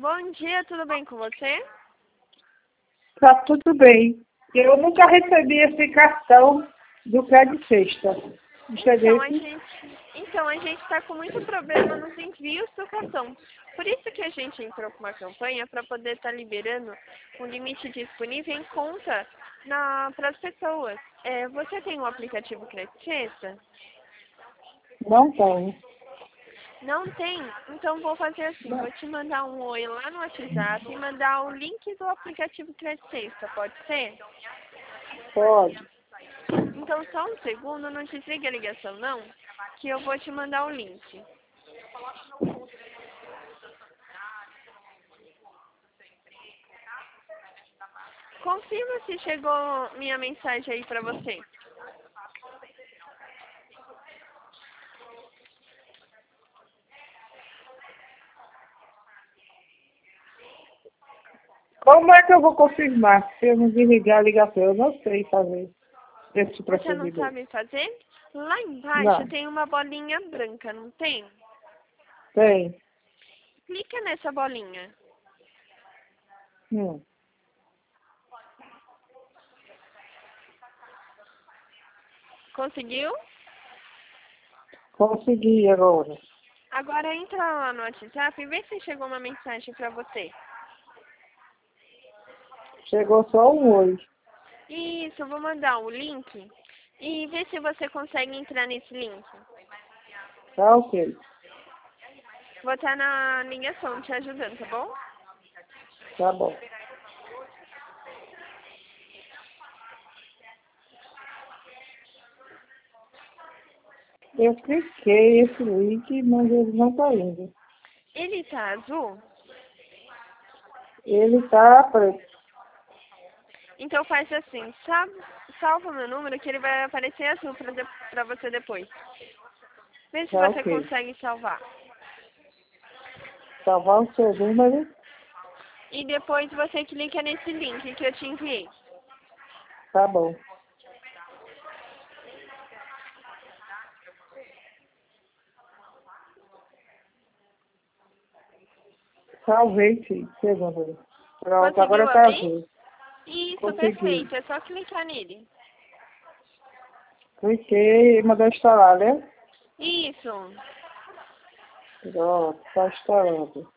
Bom dia, tudo bem com você? Tá tudo bem. Eu nunca recebi esse cartão do pé de sexta. Então, a gente está com muito problema nos envios do cartão. Por isso que a gente entrou com uma campanha para poder estar liberando um limite disponível em conta para as pessoas. Você tem um aplicativo Crédito Sexta? Não tenho. Não tem? Então vou fazer assim, vou te mandar um oi lá no WhatsApp e mandar o link do aplicativo Crédito Sexta, pode ser? Pode. Então só um segundo, não desliga a ligação não, que eu vou te mandar o link. Confirma se chegou minha mensagem aí pra você. Como é que eu vou confirmar se eu não desligar a ligação? Eu não sei fazer esse Você não procedimento. sabe fazer? Lá embaixo Não. tem uma bolinha branca, não tem? Tem. Clica nessa bolinha. Hum. Conseguiu? Consegui agora. Agora entra lá no WhatsApp e vê se chegou uma mensagem pra você. Chegou só um oi. Isso, eu vou mandar o link e vê se você consegue entrar nesse link. Tá ok. Vou estar na ligação te ajudando, tá bom? Tá bom. Eu cliquei esse link, mas ele não tá indo. Ele tá azul? Ele tá preto. Então faz assim, salva o meu número que ele vai aparecer azul pra você depois. Vê se Tá você ok. consegue salvar. Salvar o seu número. E depois você clica nesse link que eu te enviei. Tá bom. Salvei, sim. Seu número. Pronto, Conseguiu agora tá abrir? azul. Isso, Consegui. perfeito. É só clicar nele. Cliquei e mandou instalar, né? Isso. Pronto, tá instalando.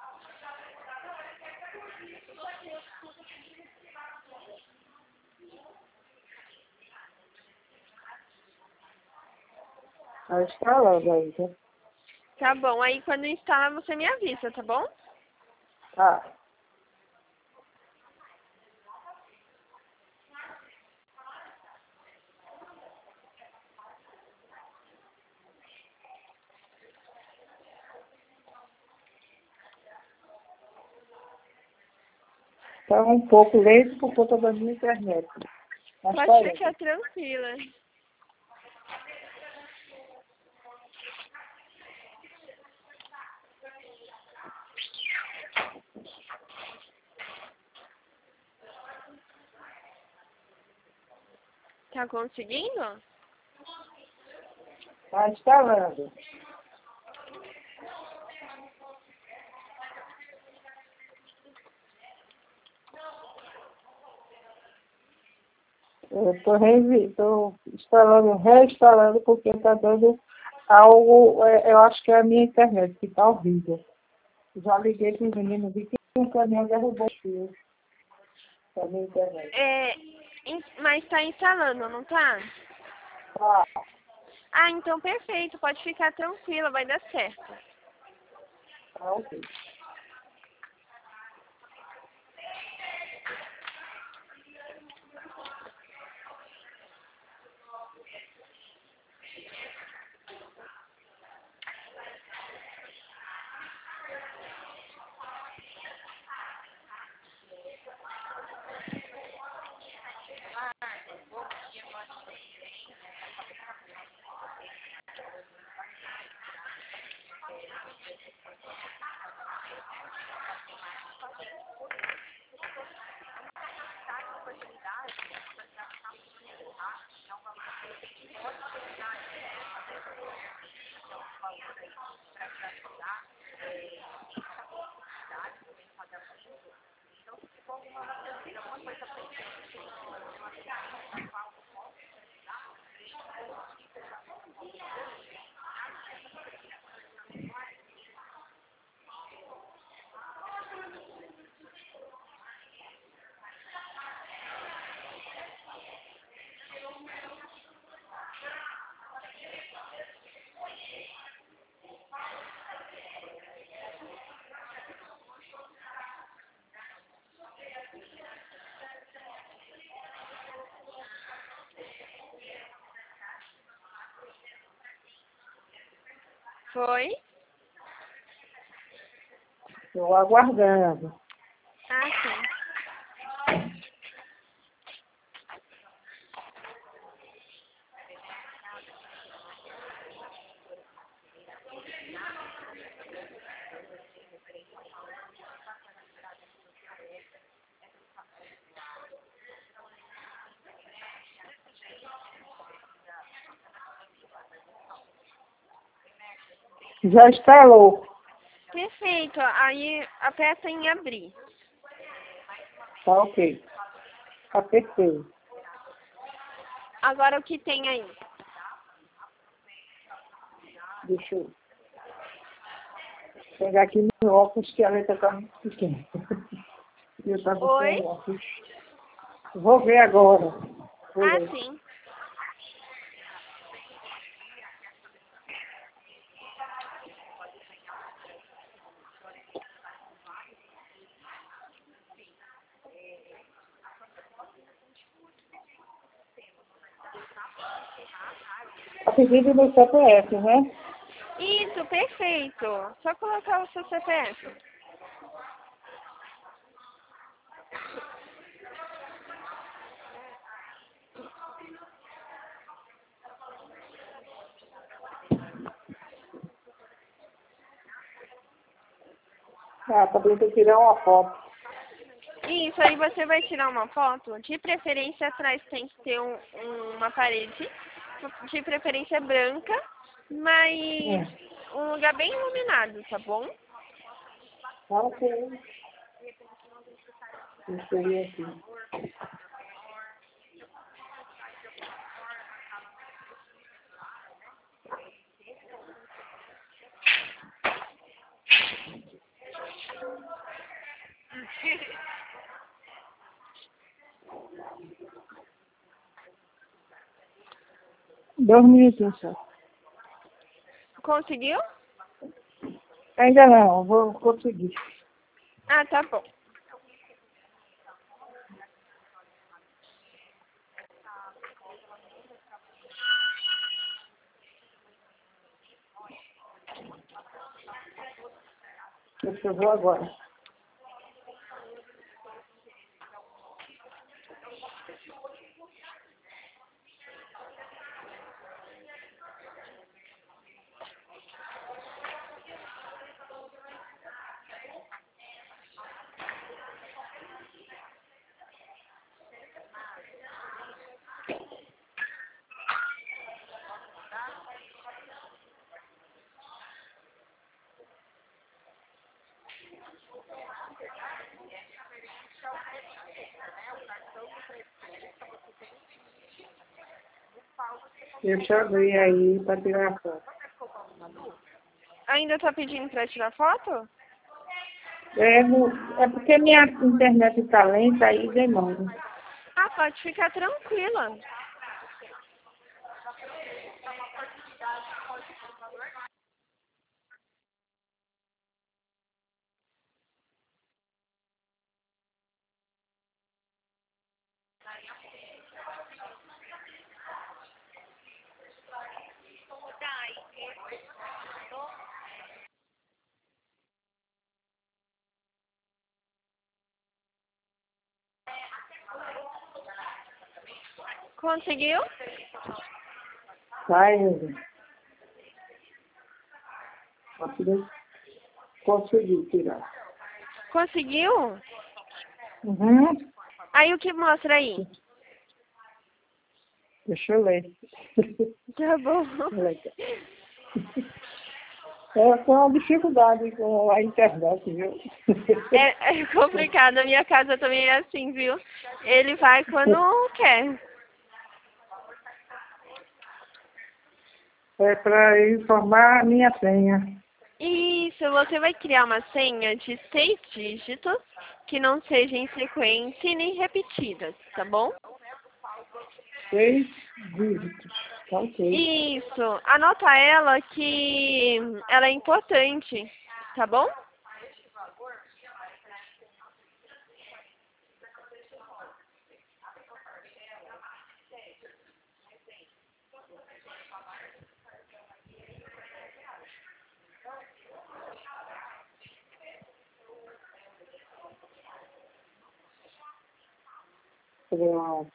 Tá instalando ainda. Tá bom. Aí quando instalar você me avisa, tá bom? Tá. Tá um pouco lento por conta da minha internet. Mas tá Pode indo. ficar tranquila. Tá conseguindo? Tá instalando. Eu tô instalando, reinstalando, porque tá dando algo, eu acho que é a minha internet, que tá horrível. Já liguei pro menino, vi que um caminhão derrubou o fio da minha internet. Mas tá instalando, não tá? Tá, Ah, então perfeito. Pode ficar tranquila, vai dar certo. tá ok. Foi? Estou aguardando. Ah, sim. Já instalou. Perfeito. Aí aperta em abrir. Tá ok. Apertei. Agora o que tem aí? Deixa eu pegar aqui no óculos que a letra está muito pequena. Eu estava Oi? sem óculos. Vou ver agora. Vou Ah, ler. sim. Está pedindo meu CPF, né? Isso, perfeito. Só colocar o seu CPF. Ah, tá pedindo tirar uma foto. Isso, aí você vai tirar uma foto. De preferência, atrás tem que ter uma parede. De preferência branca, mas um lugar bem iluminado, tá bom? Tá ok. Deixa eu ver aqui. Dois minutinhos só. Conseguiu? Ainda não, vou conseguir. Ah, tá bom. Deixa eu ver agora. Deixa eu abrir aí para tirar a foto. Ainda tá pedindo pra tirar foto? É porque minha internet está lenta aí demora. Ah, pode ficar tranquila. Conseguiu? Vai, consegui tirar. Conseguiu? Uhum. Aí o que mostra aí? Deixa eu ler. Tá bom. Legal. Foi uma dificuldade com a internet, viu? É complicado. A minha casa também é assim, viu? Ele vai quando quer. É para informar a minha senha. Isso, você vai criar uma senha de 6 dígitos que não sejam em sequência e nem repetidas, tá bom? 6 dígitos. Tá ok. Isso, anota ela que ela é importante, tá bom? Pronto.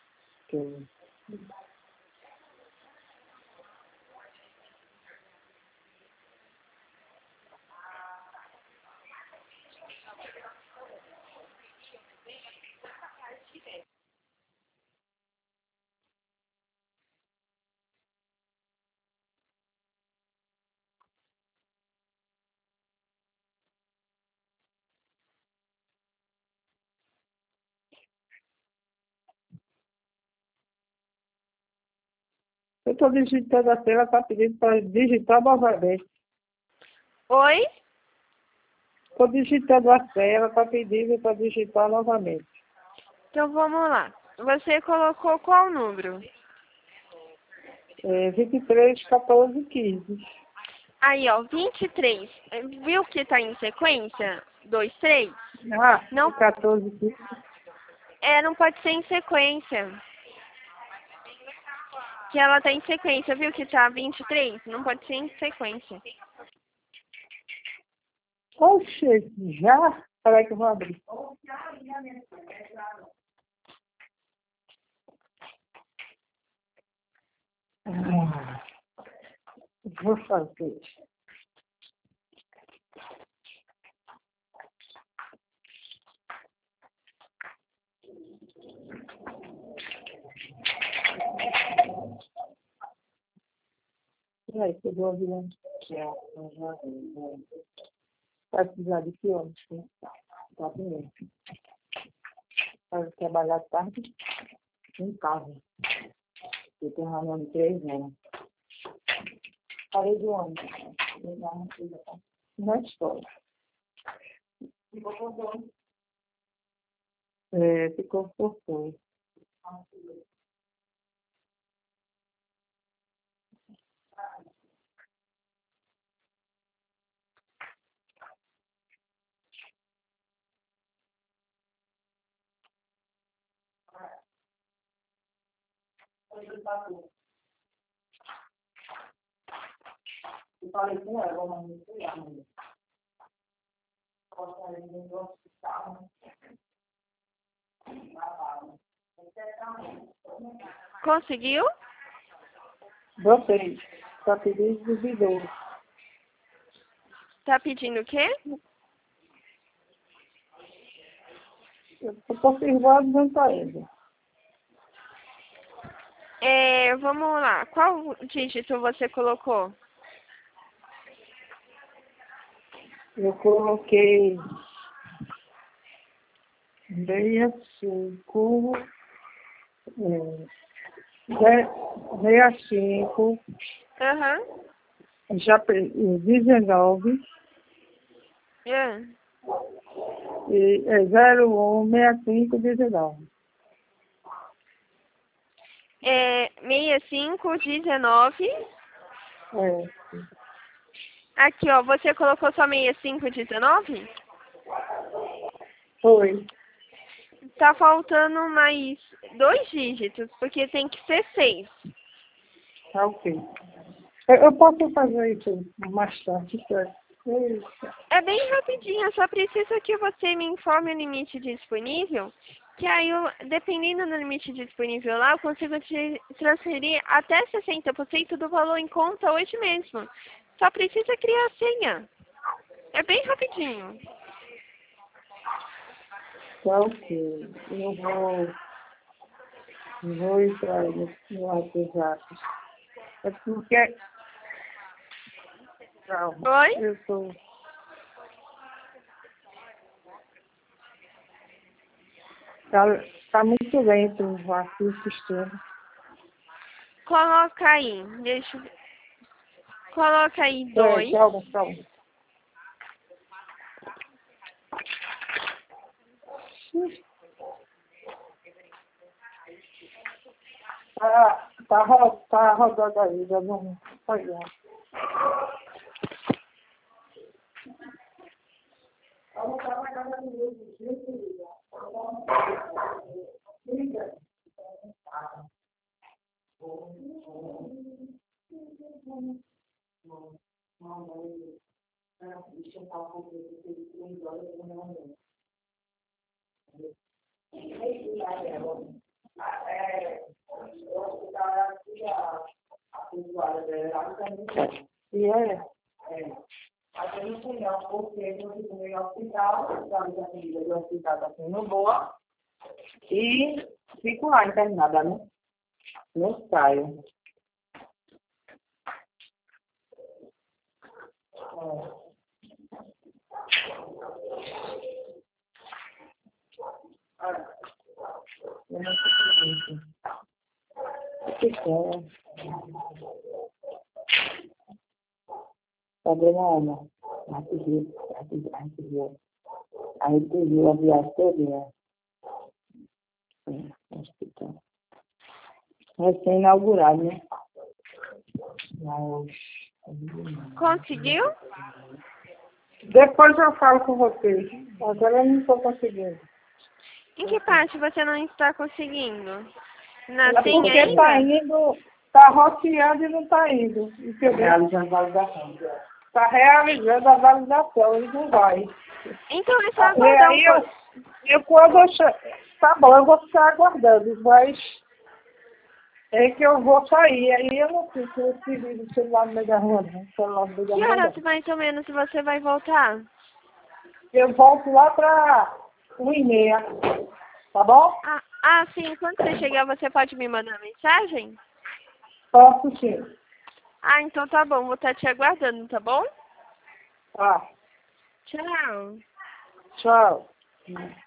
Eu estou digitando a tela, está pedindo para digitar novamente. Oi? Estou digitando a tela, está pedindo para digitar novamente. Então vamos lá. Você colocou qual número? 23, 14, 15. Aí, ó, 23. Viu que tá em sequência? 2, 3? Ah, Não, 14, 15. não pode ser em sequência. Que ela tá em sequência, viu que tá 23? Não pode ser em sequência. Oxe, já? Peraí que eu vou abrir. Ah, vou fazer. Peraí, que eu vou abrir. Vai precisar de que horas? Tá bem. Para trabalhar tarde em casa. Eu tenho reunião de 3 horas. Parei de ônibus. Na escola. Ficou por fora. Eu falei com ela, mas não sei lá, mas Conseguiu? vocês, está pedindo duvidou. Tá pedindo o quê? Eu estou confirmando para ele. Vamos lá. Qual dígito você colocou? Eu coloquei 65, 65, Aham. já 19 É. e 01, 65, 19. 6519. É, Aqui, ó. Você colocou só 6519? foi. Tá faltando mais 2 dígitos, porque tem que ser 6. Tá ok. Eu posso fazer isso mais tarde, certo? Eita. É bem rapidinho, só preciso que você me informe o limite disponível, que aí, dependendo do limite disponível lá, eu consigo te transferir até 60% do valor em conta hoje mesmo. Só precisa criar a senha. É bem rapidinho. Tá ok. Eu vou entrar no WhatsApp. É porque. Calma. Oi? Eu tô. Tá, tá muito lento aqui o sistema. Coloca aí, deixa eu ver. Coloca aí 2. Calma, calma. Tá rodando aí, já não foi lá. E é? Aqui eu não sei não, porque eu fico no hospital, sabe que a comida do hospital está sendo boa, e fico lá internada, né? Não saio. Eu não sei isso. O que é? Cadê a alma? Aqui viu. Aí tu viu a viagem toda. Hospital. Recém-inaugurado, né? Mas... Conseguiu? Depois eu falo com vocês. Agora eu não estou conseguindo. Em que parte você não está conseguindo? Na É senha porque ainda? está indo, está roteando e não está indo. Entendeu? Realizando a validação. Está realizando a validação e não vai. Então é só E aguardar um aí pouco. eu quando eu tá bom, eu vou ficar aguardando, mas é que eu vou sair. Aí eu não fico seguindo o celular no meio da rua, não. O celular no meio da Que rua, horas não. mais ou menos você vai voltar? Eu volto lá para 1h30, tá bom? Sim. Quando você chegar, você pode me mandar mensagem? Posso sim. Então tá bom. Vou estar te aguardando, tá bom? Tá. Tchau. Tchau.